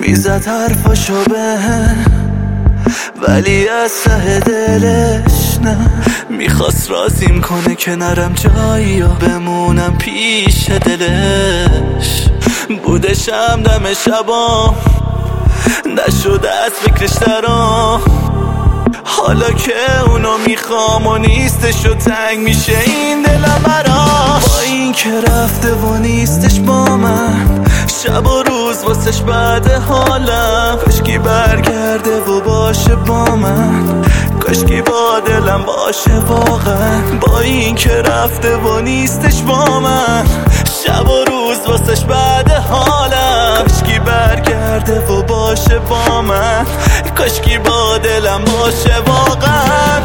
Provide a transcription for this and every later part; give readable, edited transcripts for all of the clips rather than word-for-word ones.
میزد حرفاشو بهم، ولی از ته دلش نه. میخواست رازیم کنه که نرم جایی یا بمونم پیش دلش. بودشم دم شبام، نشده از فکرش درام. حالا که اونو میخوام و نیستش و تنگ میشه این دلم براش. با این که رفته و نیستش با من، شب و روز واسش بعد حالم. کاشکی برگرده و باشه با من، کاشکی با دلم باشه واقعا. با این که رفته و نیستش با من، شب و روز واسش بعد حالم. کاشکی برگرده و باشه با من، کاشکی با دلم باشه واقعا.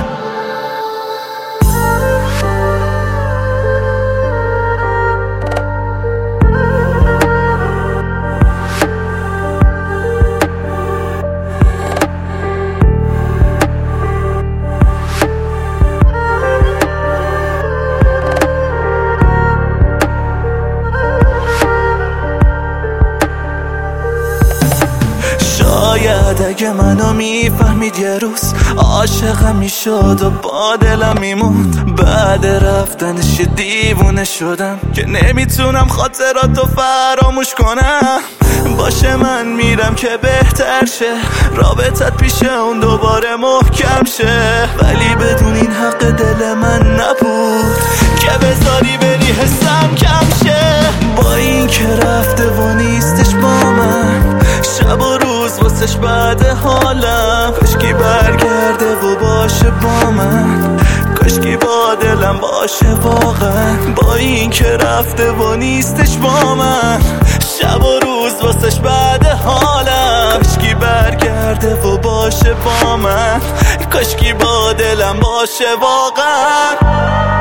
شاید اگه منو میفهمید یه روز عاشقم میشد و با دلم میموند. بعد رفتنش دیوونه شدم که نمیتونم خاطراتو فراموش کنم. باشه من میرم که بهتر شه، رابطت پیش اون دوباره محکم شه. ولی بدون این حق دل من نبود که بذاری بری حسم کم شه. با این که رفته و نیستش با من، شب و روز واسش بعد حالم. کاشکی برگرده و باشه با من، کاشکی با دلم باشه واقعا. با این که رفته و نیستش با من، شب و روز واسش بعد حالم. کاشکی برگرده و باشه با من، کاشکی با دلم باشه واقعا.